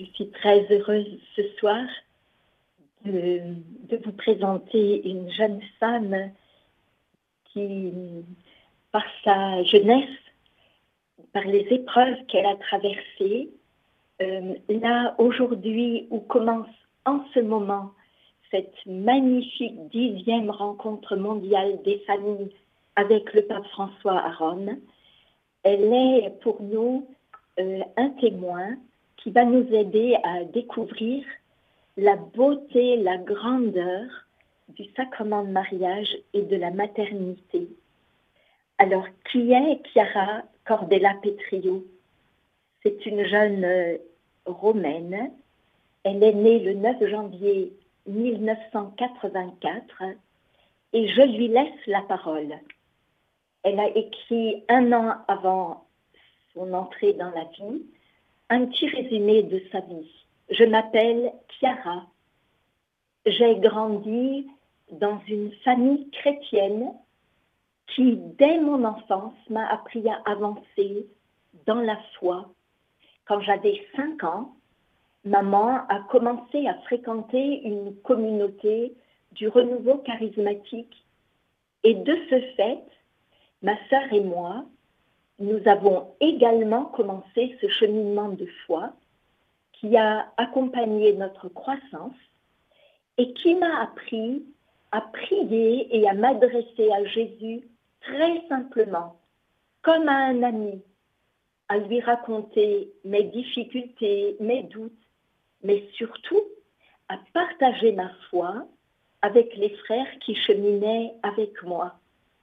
Je suis très heureuse ce soir de vous présenter une jeune femme qui, par sa jeunesse, par les épreuves qu'elle a traversées, là, aujourd'hui, où commence en ce moment cette magnifique 10e rencontre mondiale des familles avec le pape François à Rome, elle est pour nous un témoin qui va nous aider à découvrir la beauté, la grandeur du sacrement de mariage et de la maternité. Alors, qui est Chiara Cordella Petrio? C'est une jeune romaine. Elle est née le 9 janvier 1984 et je lui laisse la parole. Elle a écrit 1 an avant son entrée dans la vie un petit résumé de sa vie. Je m'appelle Chiara. J'ai grandi dans une famille chrétienne qui, dès mon enfance, m'a appris à avancer dans la foi. Quand j'avais 5 ans, maman a commencé à fréquenter une communauté du renouveau charismatique. Et de ce fait, ma sœur et moi, nous avons également commencé ce cheminement de foi qui a accompagné notre croissance et qui m'a appris à prier et à m'adresser à Jésus très simplement, comme à un ami, à lui raconter mes difficultés, mes doutes, mais surtout à partager ma foi avec les frères qui cheminaient avec moi.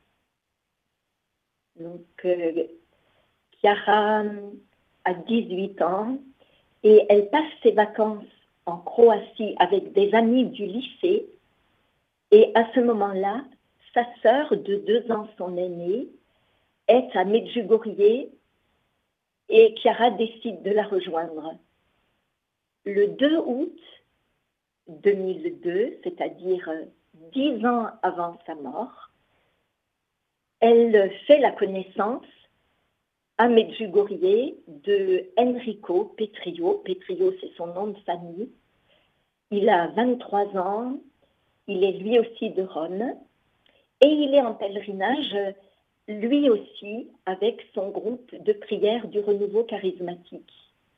Donc, Chiara a 18 ans et elle passe ses vacances en Croatie avec des amis du lycée. Et à ce moment-là, sa sœur de 2 ans, son aînée, est à Medjugorje et Chiara décide de la rejoindre. Le 2 août 2002, c'est-à-dire 10 ans avant sa mort, elle fait la connaissance à Medjugorje de Enrico Petrio. Petrio, c'est son nom de famille. Il a 23 ans, il est lui aussi de Rome et il est en pèlerinage lui aussi avec son groupe de prière du renouveau charismatique.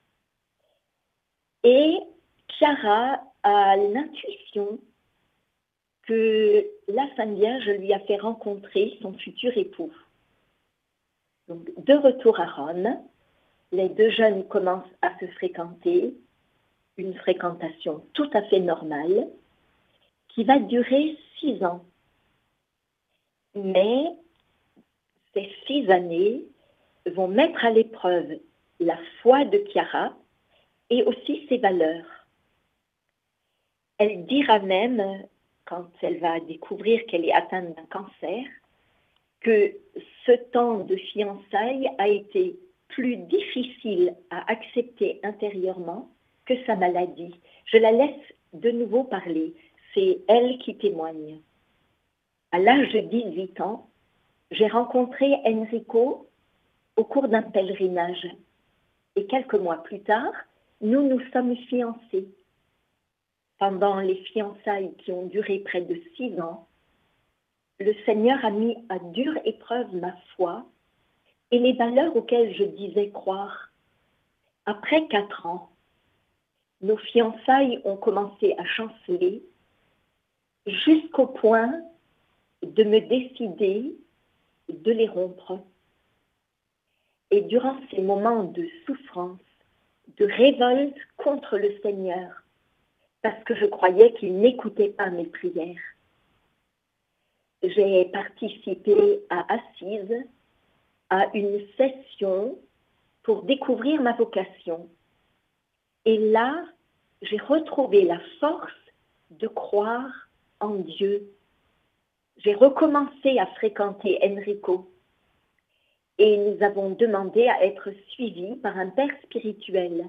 Et Chiara a l'intuition que la Sainte Vierge lui a fait rencontrer son futur époux. Donc, de retour à Rome, les deux jeunes commencent à se fréquenter, une fréquentation tout à fait normale, qui va durer 6 ans. Mais ces 6 années vont mettre à l'épreuve la foi de Chiara et aussi ses valeurs. Elle dira même, quand elle va découvrir qu'elle est atteinte d'un cancer, que ce temps de fiançailles a été plus difficile à accepter intérieurement que sa maladie. Je la laisse de nouveau parler. C'est elle qui témoigne. À l'âge de 18 ans, j'ai rencontré Enrico au cours d'un pèlerinage. Et quelques mois plus tard, nous nous sommes fiancés. Pendant les fiançailles qui ont duré près de 6 ans, le Seigneur a mis à dure épreuve ma foi et les valeurs auxquelles je disais croire. Après 4 ans, nos fiançailles ont commencé à chanceler jusqu'au point de me décider de les rompre. Et durant ces moments de souffrance, de révolte contre le Seigneur, parce que je croyais qu'il n'écoutait pas mes prières, j'ai participé à Assise, à une session pour découvrir ma vocation. Et là, j'ai retrouvé la force de croire en Dieu. J'ai recommencé à fréquenter Enrico et nous avons demandé à être suivis par un père spirituel.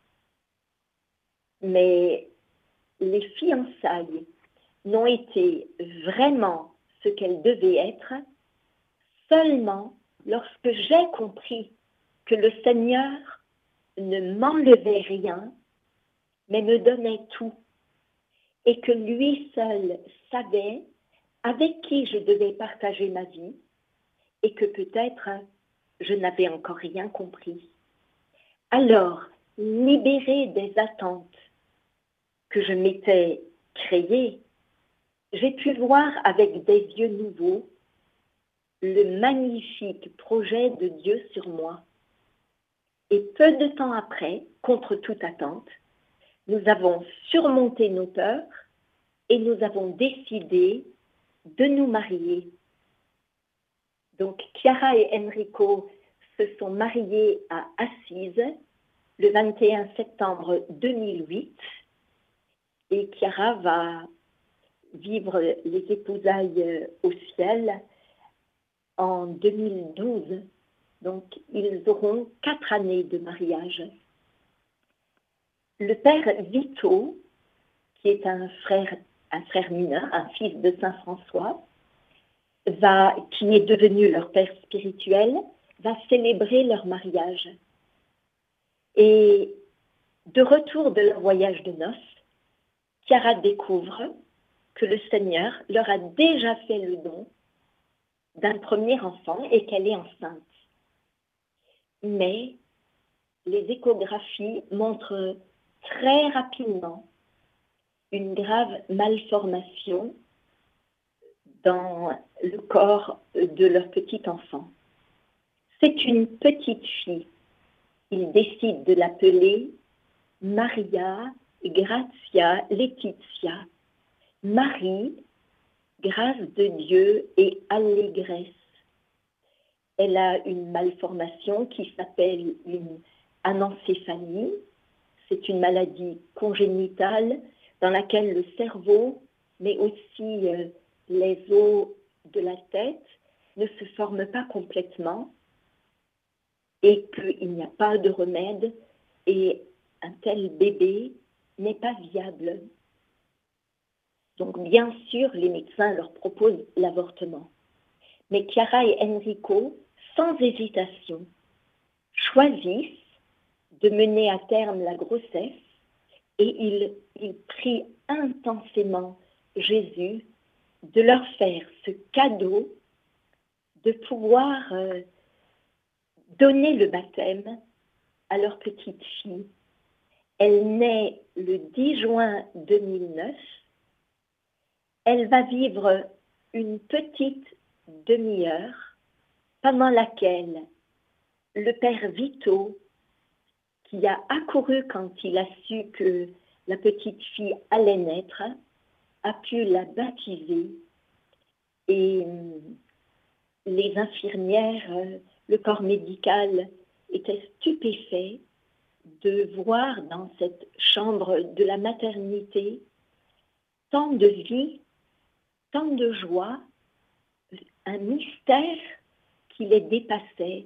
Mais les fiançailles n'ont été vraiment ce qu'elles devaient être seulement lorsque j'ai compris que le Seigneur ne m'enlevait rien mais me donnait tout, et que lui seul savait avec qui je devais partager ma vie, et que peut-être je n'avais encore rien compris. Alors, libérée des attentes que je m'étais créées, j'ai pu voir avec des yeux nouveaux le magnifique projet de Dieu sur moi. Et peu de temps après, contre toute attente, nous avons surmonté nos peurs et nous avons décidé de nous marier. Donc, Chiara et Enrico se sont mariés à Assise le 21 septembre 2008 et Chiara va vivre les épousailles au ciel en 2012. Donc, ils auront 4 années de mariage. Le père Vito, qui est un frère mineur, un fils de Saint François, qui est devenu leur père spirituel, va célébrer leur mariage. Et de retour de leur voyage de noces, Chiara découvre que le Seigneur leur a déjà fait le don d'un premier enfant et qu'elle est enceinte. Mais les échographies montrent très rapidement une grave malformation dans le corps de leur petit enfant. C'est une petite fille. Ils décident de l'appeler Maria Grazia Laetitia. Marie, grâce de Dieu et allégresse. Elle a une malformation qui s'appelle une anencéphalie. C'est une maladie congénitale dans laquelle le cerveau, mais aussi les os de la tête, ne se forment pas complètement et qu'il n'y a pas de remède et un tel bébé n'est pas viable. Donc bien sûr, les médecins leur proposent l'avortement. Mais Chiara et Enrico, sans hésitation, choisissent de mener à terme la grossesse et ils prient intensément Jésus de leur faire ce cadeau de pouvoir donner le baptême à leur petite fille. Elle naît le 10 juin 2009. Elle va vivre une petite demi-heure pendant laquelle le père Vito, qui a accouru quand il a su que la petite fille allait naître, a pu la baptiser. Et les infirmières, le corps médical étaient stupéfaits de voir dans cette chambre de la maternité tant de vie, tant de joie, un mystère qui les dépassait.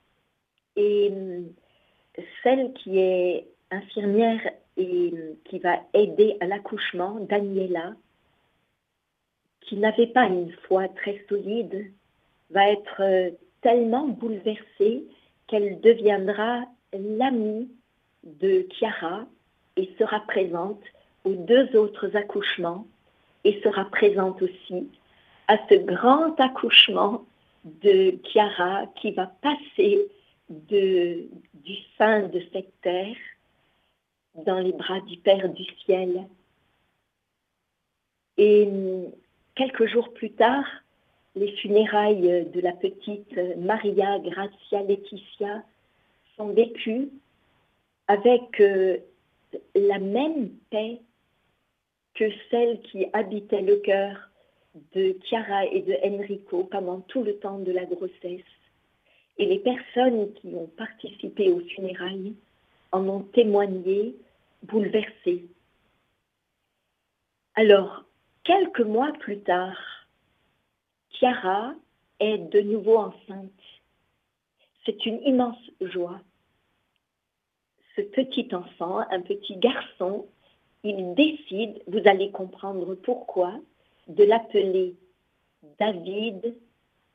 Et celle qui est infirmière et qui va aider à l'accouchement, Daniela, qui n'avait pas une foi très solide, va être tellement bouleversée qu'elle deviendra l'amie de Chiara et sera présente aux 2 autres accouchements et sera présente aussi à ce grand accouchement de Chiara qui va passer du sein de cette terre dans les bras du Père du ciel. Et quelques jours plus tard, les funérailles de la petite Maria Grazia Laetitia sont vécues avec la même paix que celle qui habitait le cœur de Chiara et de Enrico pendant tout le temps de la grossesse. Et les personnes qui ont participé aux funérailles en ont témoigné bouleversées. Alors, quelques mois plus tard, Chiara est de nouveau enceinte. C'est une immense joie. Ce petit enfant, un petit garçon, il décide, vous allez comprendre pourquoi, de l'appeler David,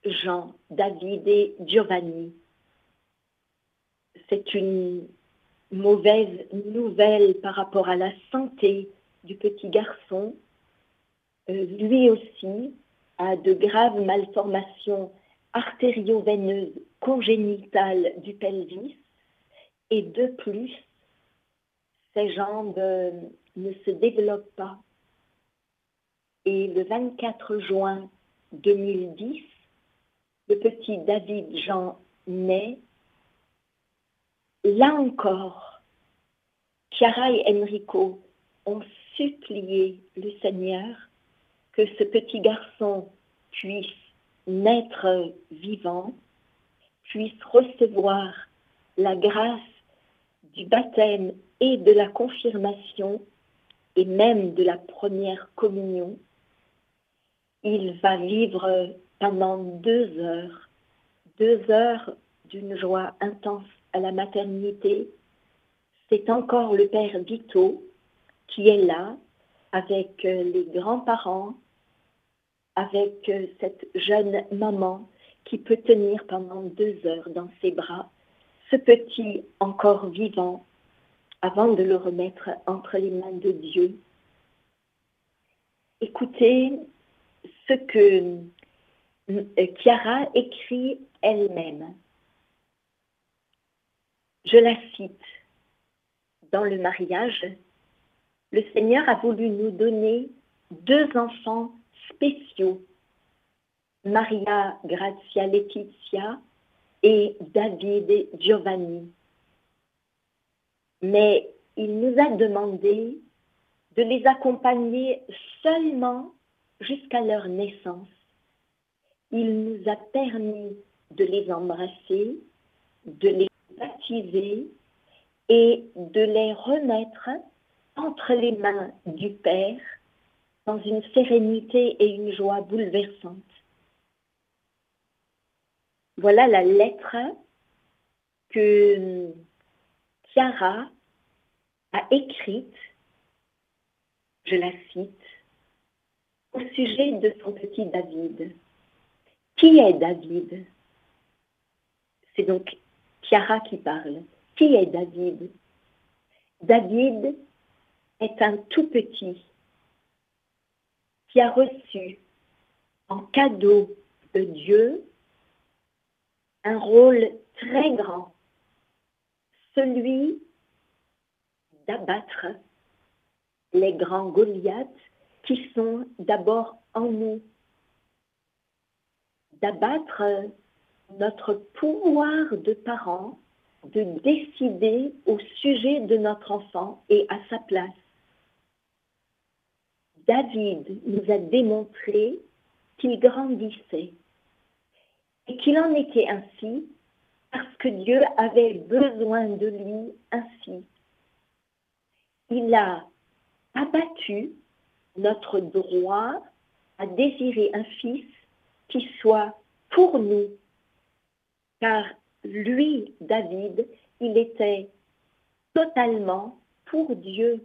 Jean, David et Giovanni. C'est une mauvaise nouvelle par rapport à la santé du petit garçon. Lui aussi a de graves malformations artério-veineuses congénitales du pelvis et de plus, ses jambes ne se développent pas. Et le 24 juin 2010, le petit David Jean naît. Là encore, Chiara et Enrico ont supplié le Seigneur que ce petit garçon puisse naître vivant, puisse recevoir la grâce du baptême et de la confirmation et même de la première communion. Il va vivre pendant 2 heures d'une joie intense à la maternité. C'est encore le père Vito qui est là avec les grands-parents, avec cette jeune maman qui peut tenir pendant 2 heures dans ses bras ce petit encore vivant avant de le remettre entre les mains de Dieu. Écoutez ce que Chiara écrit elle-même. Je la cite. Dans le mariage, le Seigneur a voulu nous donner 2 enfants spéciaux, Maria Grazia Letizia et David Giovanni. Mais il nous a demandé de les accompagner seulement jusqu'à leur naissance. Il nous a permis de les embrasser, de les baptiser et de les remettre entre les mains du Père dans une sérénité et une joie bouleversantes. Voilà la lettre que Chiara a écrite, je la cite, au sujet de son petit David. Qui est David? C'est donc Chiara qui parle. Qui est David? David est un tout petit qui a reçu en cadeau de Dieu un rôle très grand, celui d'abattre les grands Goliaths qui sont d'abord en nous, d'abattre notre pouvoir de parents de décider au sujet de notre enfant et à sa place. David nous a démontré qu'il grandissait et qu'il en était ainsi parce que Dieu avait besoin de lui ainsi. Il a abattu notre droit à désirer un fils qui soit pour nous, car lui, David, il était totalement pour Dieu.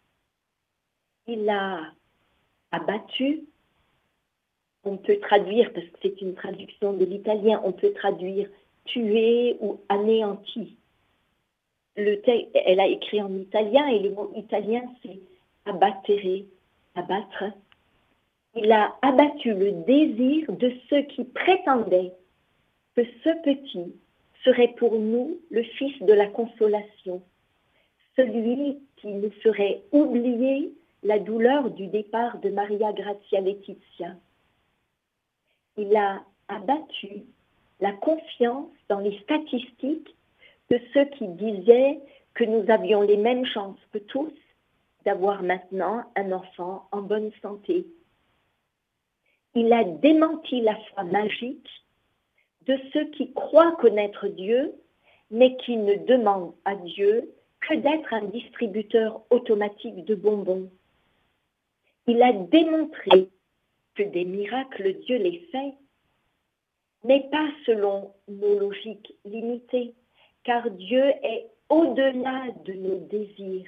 Il a abattu, on peut traduire, parce que c'est une traduction de l'italien, on peut traduire tuer ou anéanti. Elle a écrit en italien et le mot italien c'est abattere, abattre. Il a abattu le désir de ceux qui prétendaient que ce petit serait pour nous le fils de la consolation, celui qui nous ferait oublier la douleur du départ de Maria Grazia Letizia. Il a abattu la confiance dans les statistiques de ceux qui disaient que nous avions les mêmes chances que tous d'avoir maintenant un enfant en bonne santé. Il a démenti la foi magique de ceux qui croient connaître Dieu, mais qui ne demandent à Dieu que d'être un distributeur automatique de bonbons. Il a démontré que des miracles, Dieu les fait, mais pas selon nos logiques limitées, car Dieu est au-delà de nos désirs.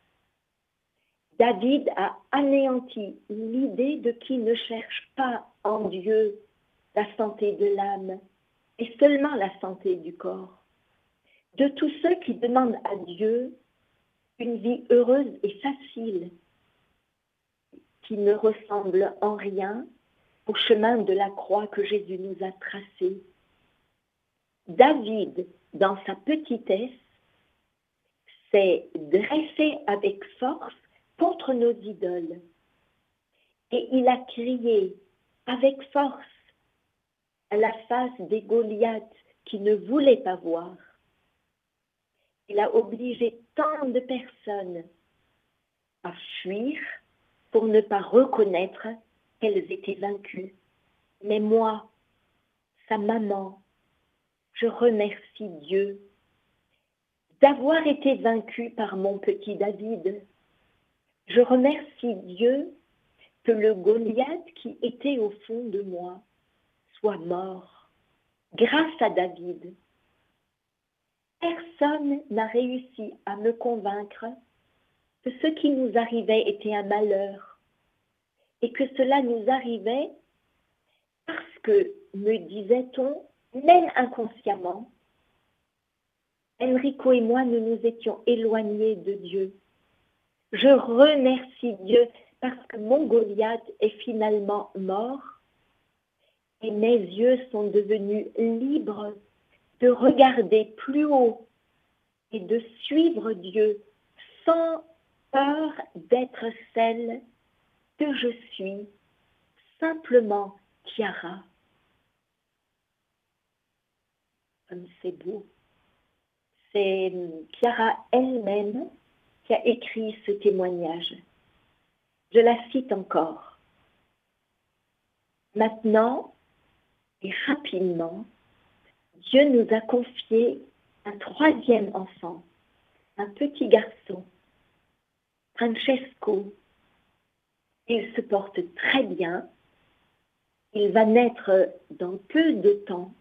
David a anéanti l'idée de qui ne cherche pas en Dieu la santé de l'âme, et seulement la santé du corps. de tous ceux qui demandent à Dieu une vie heureuse et facile, qui ne ressemble en rien au chemin de la croix que Jésus nous a tracé. David, dans sa petitesse, s'est dressé avec force contre nos idoles. Et il a crié avec force à la face des Goliaths qui ne voulaient pas voir. Il a obligé tant de personnes à fuir pour ne pas reconnaître qu'elles étaient vaincues. Mais moi, sa maman, je remercie Dieu d'avoir été vaincue par mon petit David. Je remercie Dieu que le Goliath qui était au fond de moi soit mort grâce à David. Personne n'a réussi à me convaincre que ce qui nous arrivait était un malheur et que cela nous arrivait parce que, me disait-on, même inconsciemment, Enrico et moi, nous nous étions éloignés de Dieu. Je remercie Dieu parce que mon Goliath est finalement mort et mes yeux sont devenus libres de regarder plus haut et de suivre Dieu sans peur d'être celle que je suis, simplement Chiara. Comme c'est beau. C'est Chiara elle-même qui a écrit ce témoignage. Je la cite encore. Maintenant et rapidement, Dieu nous a confié un troisième enfant, un petit garçon, Francesco. Il se porte très bien. Il va naître dans peu de temps.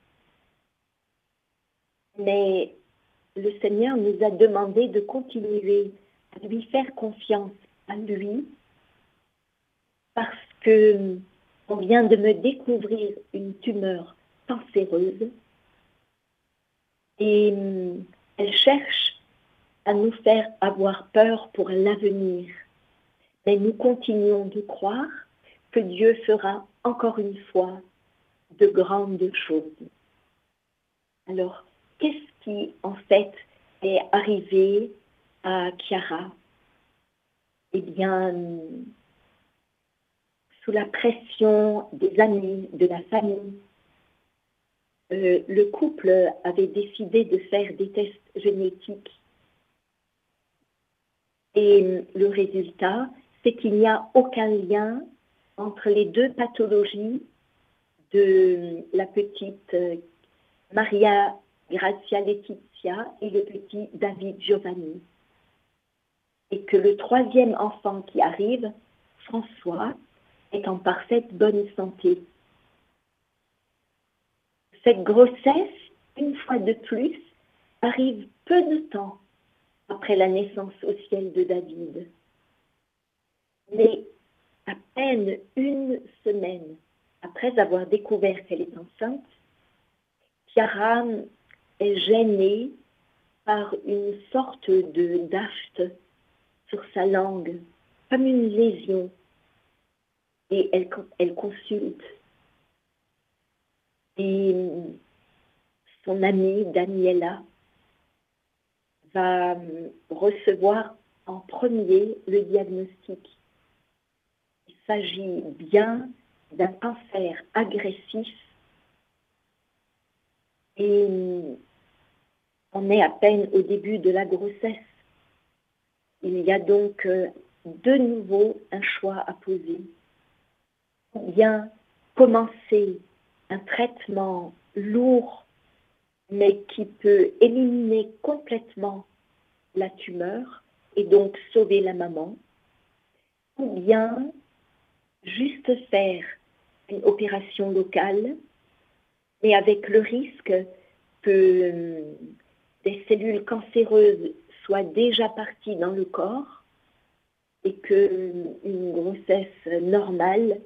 Mais le Seigneur nous a demandé de continuer à lui faire confiance à lui parce que on vient de me découvrir une tumeur cancéreuse et elle cherche à nous faire avoir peur pour l'avenir. Mais nous continuons de croire que Dieu fera encore une fois de grandes choses. Alors, qu'est-ce qui en fait est arrivé à Chiara? Eh bien, sous la pression des amis, de la famille, le couple avait décidé de faire des tests génétiques. Et le résultat, c'est qu'il n'y a aucun lien entre les deux pathologies de la petite Maria Grazia Letizia et le petit David Giovanni. Et que le troisième enfant qui arrive, François, est en parfaite bonne santé. Cette grossesse, une fois de plus, arrive peu de temps après la naissance au ciel de David. Mais à peine une semaine après avoir découvert qu'elle est enceinte, Chiara est gênée par une sorte d'aphte sur sa langue, comme une lésion. Et elle consulte. Et son amie Daniela va recevoir en premier le diagnostic. Il s'agit bien d'un cancer agressif et on est à peine au début de la grossesse. Il y a donc de nouveau un choix à poser. Ou bien commencer un traitement lourd, mais qui peut éliminer complètement la tumeur et donc sauver la maman, ou bien juste faire une opération locale, mais avec le risque que des cellules cancéreuses soient déjà parties dans le corps et qu'une grossesse normale,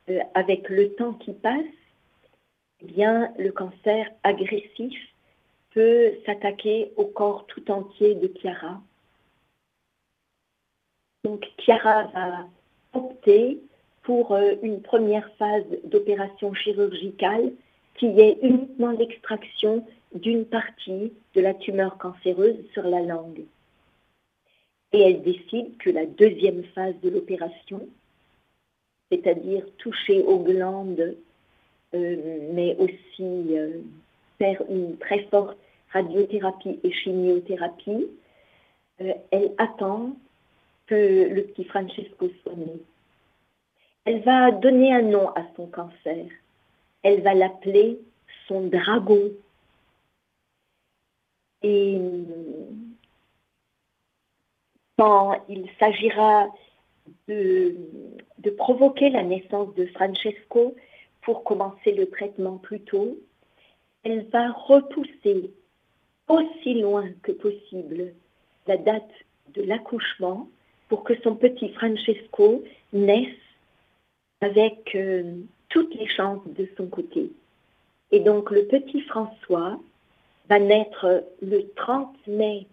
avec le temps qui passe, eh bien, le cancer agressif peut s'attaquer au corps tout entier de Chiara. Donc Chiara va opter pour une première phase d'opération chirurgicale qui est uniquement l'extraction d'une partie de la tumeur cancéreuse sur la langue. Et elle décide que la deuxième phase de l'opération, c'est-à-dire toucher aux glandes, mais aussi faire une très forte radiothérapie et chimiothérapie, elle attend que le petit Francesco soit né. Elle va donner un nom à son cancer. Elle va l'appeler son dragon. Et quand il s'agira de provoquer la naissance de Francesco pour commencer le traitement plus tôt, elle va repousser aussi loin que possible la date de l'accouchement pour que son petit Francesco naisse avec toutes les chances de son côté. Et donc le petit François va naître le 30 mai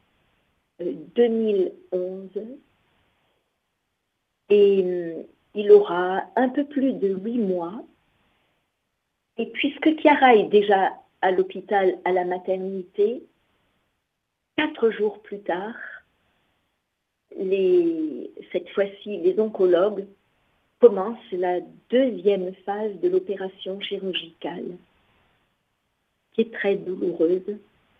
2011 et il aura un peu plus de 8 mois. Et puisque Chiara est déjà à l'hôpital, à la maternité, 4 jours plus tard, cette fois-ci, les oncologues commencent la deuxième phase de l'opération chirurgicale, qui est très douloureuse.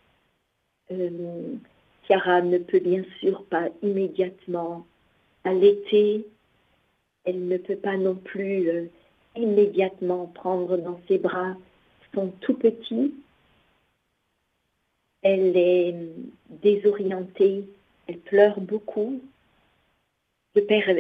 Chiara ne peut bien sûr pas immédiatement allaiter, elle ne peut pas non plus immédiatement prendre dans ses bras son tout petit. Elle est désorientée, elle pleure beaucoup. Le père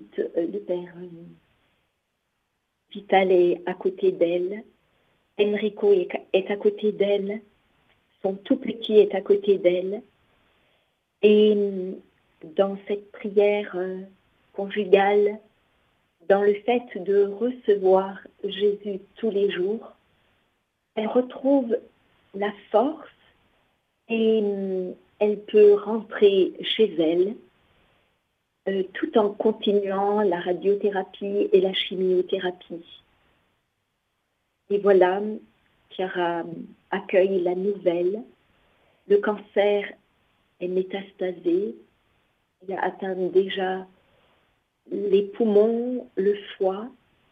Vital est à côté d'elle, Enrico est à côté d'elle, son tout petit est à côté d'elle. Et dans cette prière conjugale, dans le fait de recevoir Jésus tous les jours, elle retrouve la force et elle peut rentrer chez elle tout en continuant la radiothérapie et la chimiothérapie. Et voilà, Chiara accueille la nouvelle. Le cancer est métastasé. Il a atteint déjà les poumons, le foie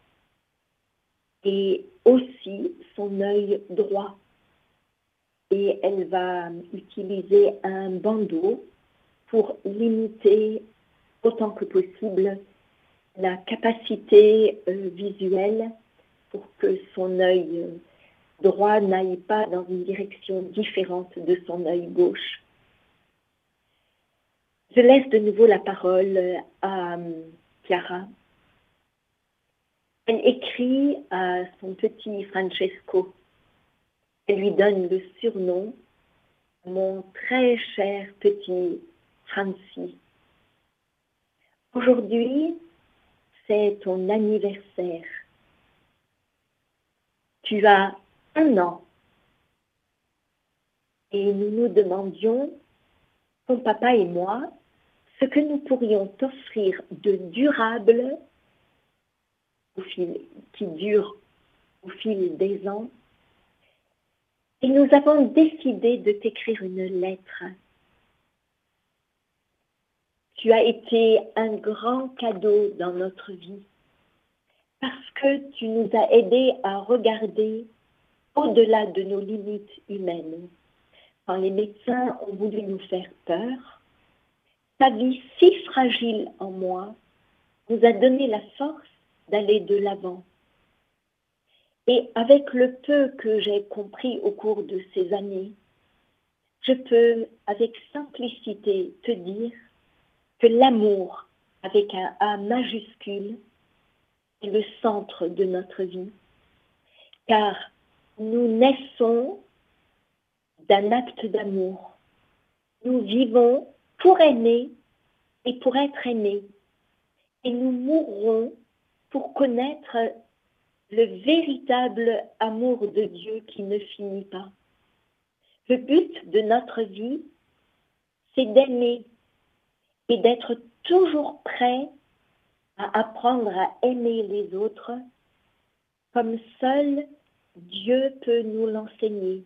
et aussi son œil droit. Et elle va utiliser un bandeau pour limiter autant que possible la capacité visuelle pour que son œil droit n'aille pas dans une direction différente de son œil gauche. Je laisse de nouveau la parole à Chiara. Elle écrit à son petit Francesco. Elle lui donne le surnom « Mon très cher petit Franci ». Aujourd'hui, c'est ton anniversaire. Tu as 1 an. Et nous nous demandions, ton papa et moi, ce que nous pourrions t'offrir de durable qui dure au fil des ans. Et nous avons décidé de t'écrire une lettre. Tu as été un grand cadeau dans notre vie parce que tu nous as aidés à regarder au-delà de nos limites humaines. Quand les médecins ont voulu nous faire peur, ta vie si fragile en moi nous a donné la force d'aller de l'avant. Et avec le peu que j'ai compris au cours de ces années, je peux avec simplicité te dire que l'amour, avec un A majuscule, est le centre de notre vie, car nous naissons d'un acte d'amour. Nous vivons pour aimer et pour être aimés, et nous mourrons pour connaître le véritable amour de Dieu qui ne finit pas. Le but de notre vie, c'est d'aimer et d'être toujours prêt à apprendre à aimer les autres comme seul Dieu peut nous l'enseigner.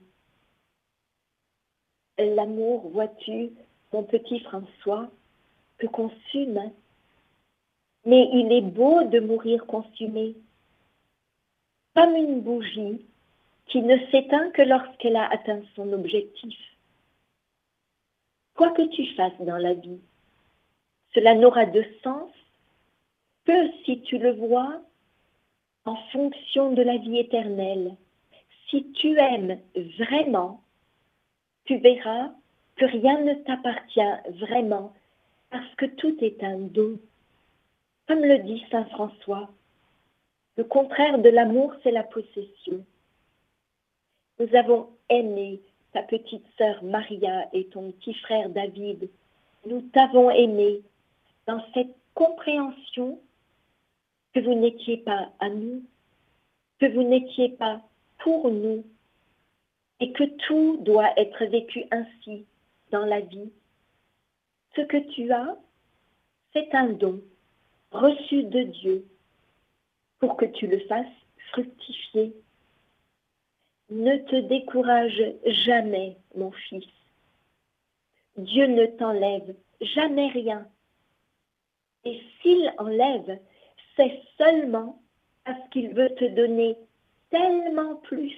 L'amour, vois-tu, mon petit François, te consume, mais il est beau de mourir consumé, comme une bougie qui ne s'éteint que lorsqu'elle a atteint son objectif. Quoi que tu fasses dans la vie, cela n'aura de sens que si tu le vois en fonction de la vie éternelle. Si tu aimes vraiment, tu verras que rien ne t'appartient vraiment parce que tout est un don. Comme le dit saint François, le contraire de l'amour, c'est la possession. Nous avons aimé ta petite sœur Maria et ton petit frère David. Nous t'avons aimé dans cette compréhension que vous n'étiez pas à nous, que vous n'étiez pas pour nous, et que tout doit être vécu ainsi dans la vie. Ce que tu as, c'est un don reçu de Dieu pour que tu le fasses fructifier. Ne te décourage jamais, mon fils. Dieu ne t'enlève jamais rien. Et s'il enlève, c'est seulement parce qu'il veut te donner tellement plus.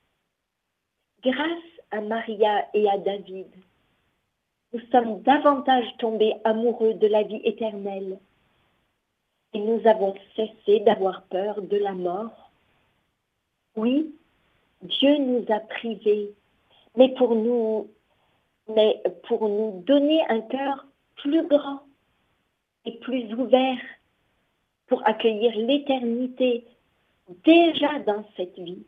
Grâce à Maria et à David, nous sommes davantage tombés amoureux de la vie éternelle. Et nous avons cessé d'avoir peur de la mort. Oui, Dieu nous a privés, mais pour nous donner un cœur plus grand et plus ouvert pour accueillir l'éternité déjà dans cette vie.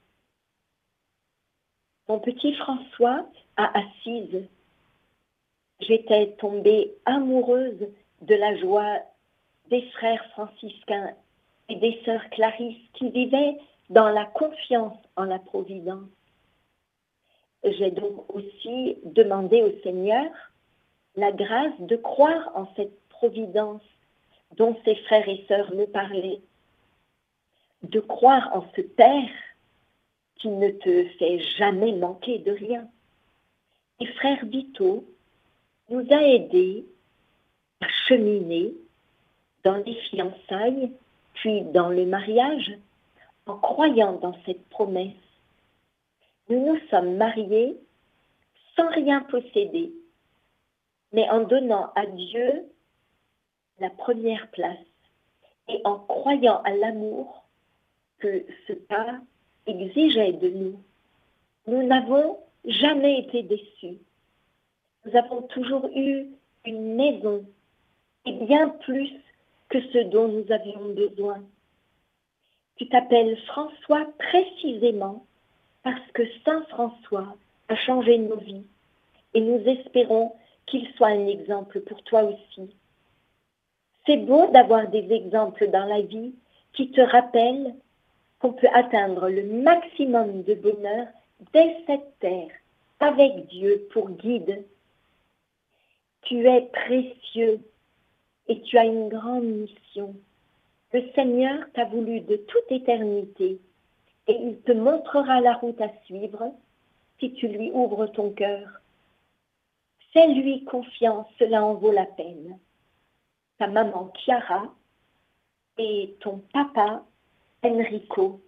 Mon petit François, à Assise, j'étais tombée amoureuse de la joie des frères franciscains et des sœurs Clarisse qui vivaient dans la confiance en la Providence. J'ai donc aussi demandé au Seigneur la grâce de croire en cette Providence dont ses frères et sœurs me parlaient, de croire en ce Père qui ne te fait jamais manquer de rien. Et frère Vito nous a aidés à cheminer dans les fiançailles, puis dans le mariage, en croyant dans cette promesse. Nous nous sommes mariés sans rien posséder, mais en donnant à Dieu la première place et en croyant à l'amour que ce pas exigeait de nous. Nous n'avons jamais été déçus. Nous avons toujours eu une maison et bien plus que ce dont nous avions besoin. Tu t'appelles François précisément parce que Saint François a changé nos vies et nous espérons qu'il soit un exemple pour toi aussi. C'est beau d'avoir des exemples dans la vie qui te rappellent qu'on peut atteindre le maximum de bonheur dès cette terre, avec Dieu pour guide. Tu es précieux et tu as une grande mission. Le Seigneur t'a voulu de toute éternité et il te montrera la route à suivre si tu lui ouvres ton cœur. Fais-lui confiance, cela en vaut la peine. Ta maman Chiara et ton papa Enrico.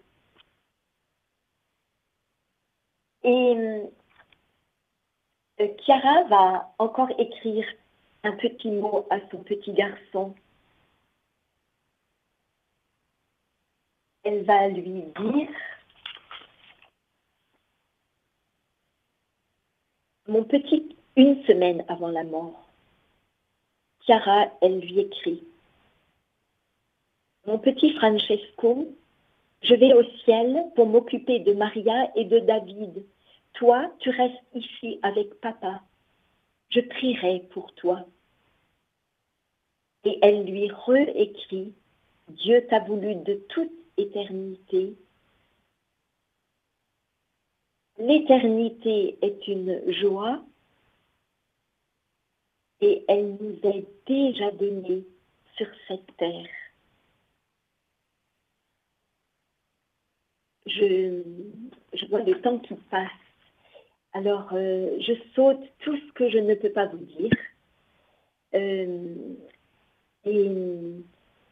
Et Chiara va encore écrire un petit mot à son petit garçon. Elle va lui dire: mon petit, une semaine avant la mort. Chiara, elle lui écrit: mon petit Francesco, je vais au ciel pour m'occuper de Maria et de David. Toi, tu restes ici avec papa. Je prierai pour toi. Et elle lui réécrit: Dieu t'a voulu de toute éternité. L'éternité est une joie et elle nous est déjà donnée sur cette terre. Je vois le temps qui passe. Alors, je saute tout ce que je ne peux pas vous dire. Et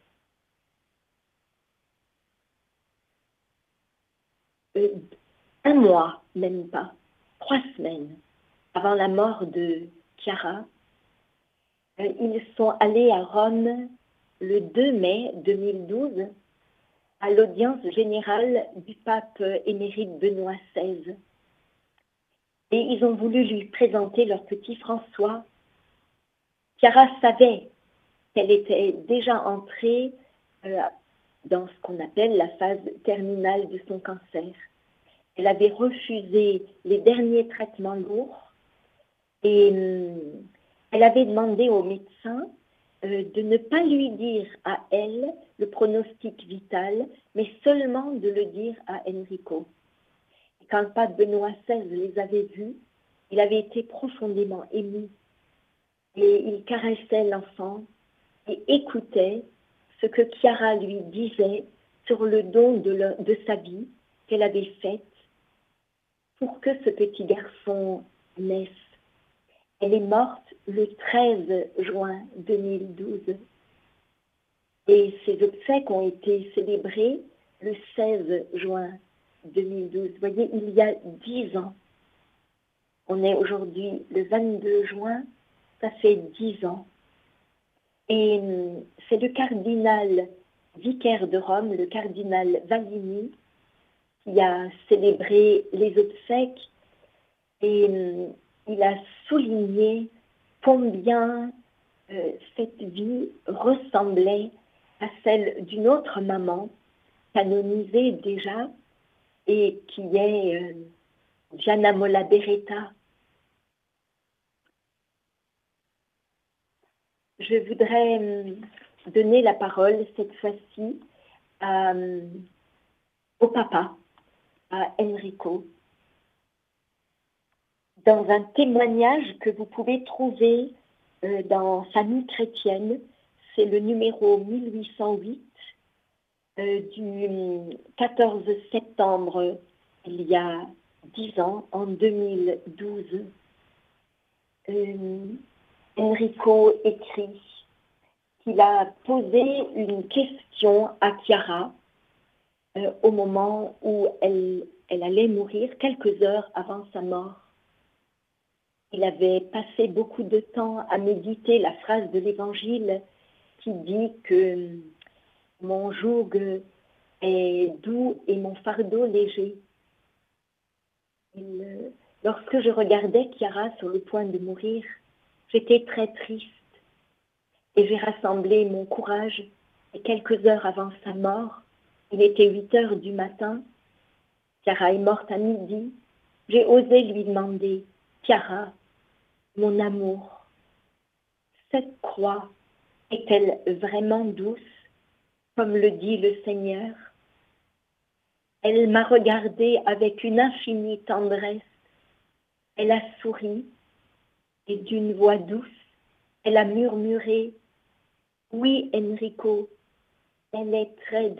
un mois, même pas, 3 semaines avant la mort de Chiara, ils sont allés à Rome le 2 mai 2012 à l'audience générale du pape émérite Benoît XVI. Et ils ont voulu lui présenter leur petit François. Chiara savait qu'elle était déjà entrée dans ce qu'on appelle la phase terminale de son cancer. Elle avait refusé les derniers traitements lourds et elle avait demandé au médecin de ne pas lui dire à elle le pronostic vital, mais seulement de le dire à Enrico. Et quand le pape Benoît XVI les avait vus, il avait été profondément ému et il caressait l'enfant et écoutait ce que Chiara lui disait sur le don de sa vie qu'elle avait faite pour que ce petit garçon naisse. Elle est morte le 13 juin 2012 et ses obsèques ont été célébrées le 16 juin 2012. Vous voyez, il y a 10 ans. On est aujourd'hui le 22 juin, ça fait 10 ans. Et c'est le cardinal vicaire de Rome, le cardinal Vallini, qui a célébré les obsèques et il a souligné combien cette vie ressemblait à celle d'une autre maman canonisée déjà et qui est Gianna Molla Beretta. Je voudrais donner la parole cette fois-ci au papa, à Enrico, dans un témoignage que vous pouvez trouver dans Famille chrétienne. C'est le numéro 1808 du 14 septembre, il y a 10 ans, en 2012. Enrico écrit qu'il a posé une question à Chiara au moment où elle allait mourir, quelques heures avant sa mort. Il avait passé beaucoup de temps à méditer la phrase de l'Évangile qui dit que mon joug est doux et mon fardeau léger. Lorsque je regardais Chiara sur le point de mourir, j'étais très triste et j'ai rassemblé mon courage et quelques heures avant sa mort, il était 8 heures du matin, Chiara est morte à midi, j'ai osé lui demander, Chiara, mon amour, cette croix est-elle vraiment douce, comme le dit le Seigneur? Elle m'a regardée avec une infinie tendresse. Elle a souri et d'une voix douce, elle a murmuré, « Oui, Enrico, elle est très douce. »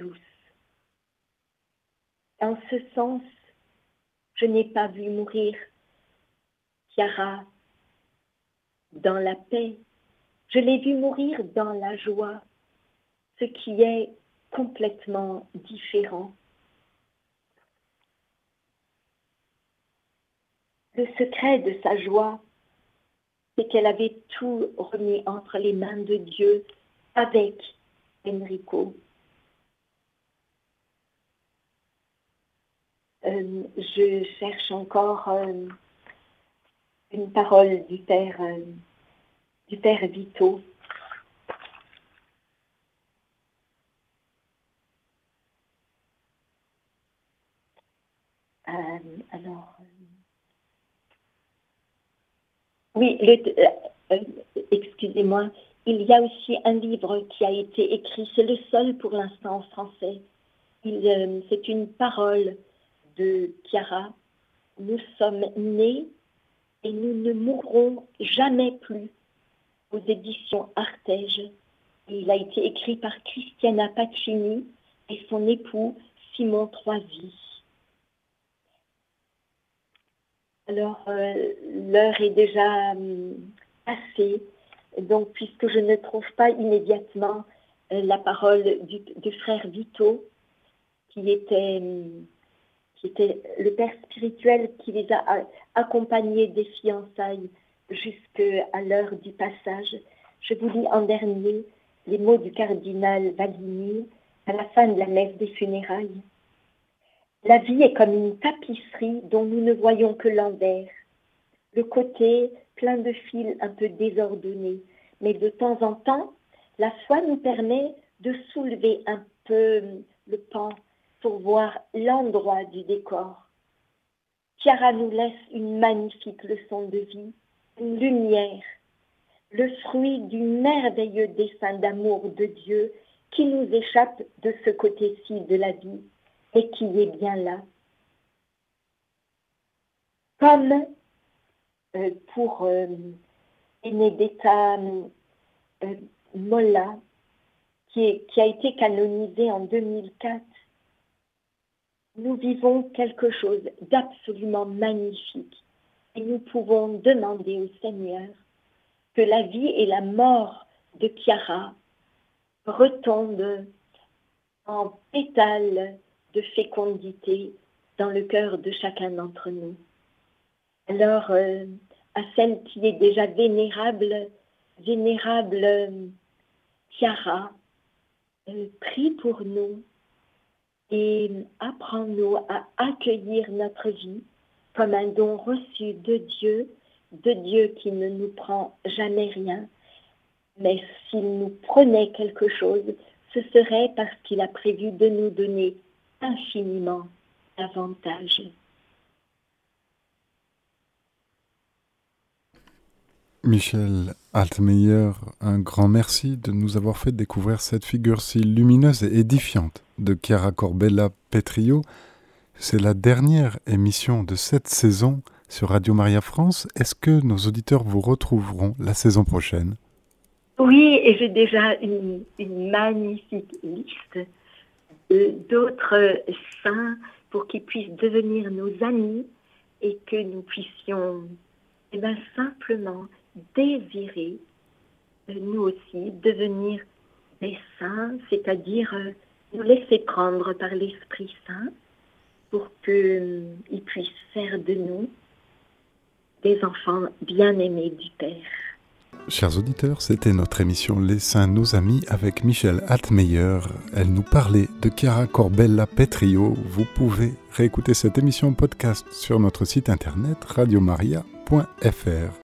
En ce sens, je n'ai pas vu mourir Chiara dans la paix. Je l'ai vue mourir dans la joie, ce qui est complètement différent. Le secret de sa joie, c'est qu'elle avait tout remis entre les mains de Dieu avec Enrico. Je cherche encore une parole du Père Vito. Oui, excusez-moi, il y a aussi un livre qui a été écrit, c'est le seul pour l'instant en français. C'est une parole de Chiara nous sommes nés et nous ne mourrons jamais plus, aux éditions Artege. Il a été écrit par Cristiana Pacini et son époux Simon Troisi. Alors, l'heure est déjà passée, donc puisque je ne trouve pas immédiatement la parole du frère Vito, qui était le père spirituel qui les a accompagnés des fiançailles jusqu'à l'heure du passage, je vous lis en dernier les mots du cardinal Valigny à la fin de la messe des funérailles. La vie est comme une tapisserie dont nous ne voyons que l'envers, le côté plein de fils un peu désordonnés, mais de temps en temps, la foi nous permet de soulever un peu le pan pour voir l'endroit du décor. Chiara nous laisse une magnifique leçon de vie, une lumière, le fruit du merveilleux dessein d'amour de Dieu qui nous échappe de ce côté-ci de la vie et qui est bien là. Comme pour Benedetta Molla, qui a été canonisée en 2004, nous vivons quelque chose d'absolument magnifique et nous pouvons demander au Seigneur que la vie et la mort de Chiara retombent en pétales de fécondité dans le cœur de chacun d'entre nous. Alors, à celle qui est déjà vénérable Chiara, prie pour nous et apprends-nous à accueillir notre vie comme un don reçu de Dieu qui ne nous prend jamais rien. Mais s'il nous prenait quelque chose, ce serait parce qu'il a prévu de nous donner infiniment davantage. Michel Altmeyer, un grand merci de nous avoir fait découvrir cette figure si lumineuse et édifiante de Chiara Corbella Petrio. C'est la dernière émission de cette saison sur Radio Maria France. Est-ce que nos auditeurs vous retrouveront la saison prochaine ? Oui, et j'ai déjà une magnifique liste d'autres saints pour qu'ils puissent devenir nos amis et que nous puissions simplement désirer, nous aussi, devenir des saints, c'est-à-dire nous laisser prendre par l'Esprit Saint pour qu'il puisse faire de nous des enfants bien-aimés du Père. Chers auditeurs, c'était notre émission Les Saints, nos amis avec Michel Altmeyer. Elle nous parlait de Chiara Corbella Petrio. Vous pouvez réécouter cette émission podcast sur notre site internet radiomaria.fr.